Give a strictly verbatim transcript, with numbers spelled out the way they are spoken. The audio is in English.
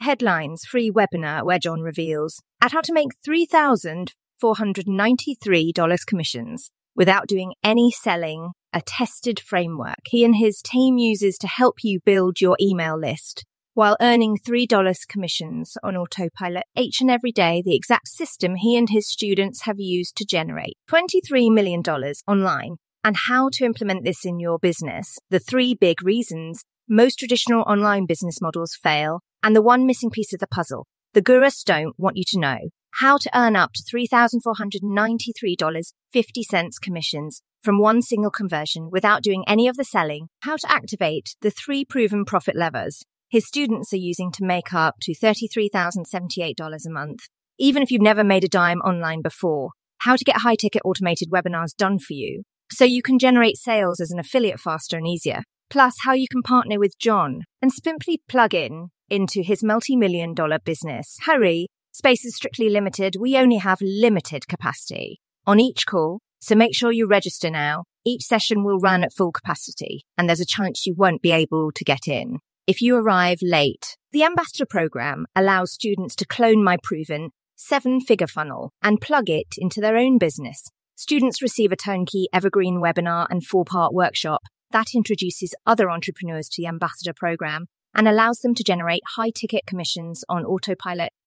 Headlines free webinar where John reveals at how to make three thousand four hundred ninety-three dollars commissions without doing any selling, a tested framework he and his team uses to help you build your email list while earning three dollars commissions on autopilot each and every day, the exact system he and his students have used to generate twenty-three million dollars online, and how to implement this in your business, the three big reasons most traditional online business models fail, and the one missing piece of the puzzle the gurus don't want you to know, how to earn up to three thousand four hundred ninety-three dollars and fifty cents commissions from one single conversion without doing any of the selling, how to activate the three proven profit levers his students are using to make up to thirty-three thousand seventy-eight dollars a month, even if you've never made a dime online before, how to get high-ticket automated webinars done for you so you can generate sales as an affiliate faster and easier, plus how you can partner with John and simply plug in into his multi-million dollar business. Hurry, space is strictly limited. We only have limited capacity on each call, so make sure you register now. Each session will run at full capacity, and there's a chance you won't be able to get in if you arrive late. The Ambassador Program allows students to clone my proven seven-figure funnel and plug it into their own business. Students receive a turnkey evergreen webinar and four-part workshop that introduces other entrepreneurs to the Ambassador Program and allows them to generate high-ticket commissions on autopilot